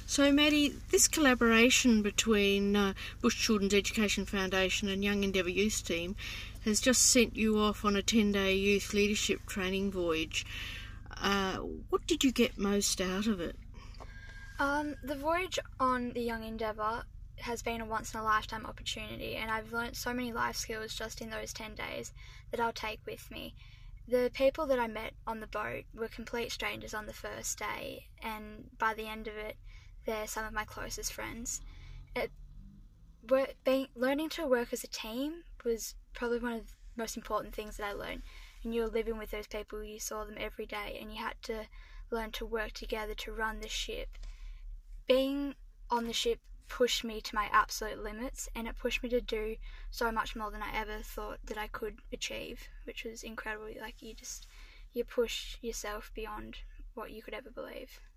So, Maddie, this collaboration between Bush Children's Education Foundation and Young Endeavour Youth Team has just sent you off on a 10-day youth leadership training voyage. What did you get most out of it? The voyage on the Young Endeavour has been a once-in-a-lifetime opportunity, and I've learnt so many life skills just in those 10 days that I'll take with me. The people that I met on the boat were complete strangers on the first day, and by the end of it, they're some of my closest friends. Learning to work as a team was probably one of the most important things that I learned. And you were living with those people, you saw them every day, and you had to learn to work together to run the ship. Being on the ship pushed me to my absolute limits, and it pushed me to do so much more than I ever thought that I could achieve, which was incredible. Like, you push yourself beyond what you could ever believe.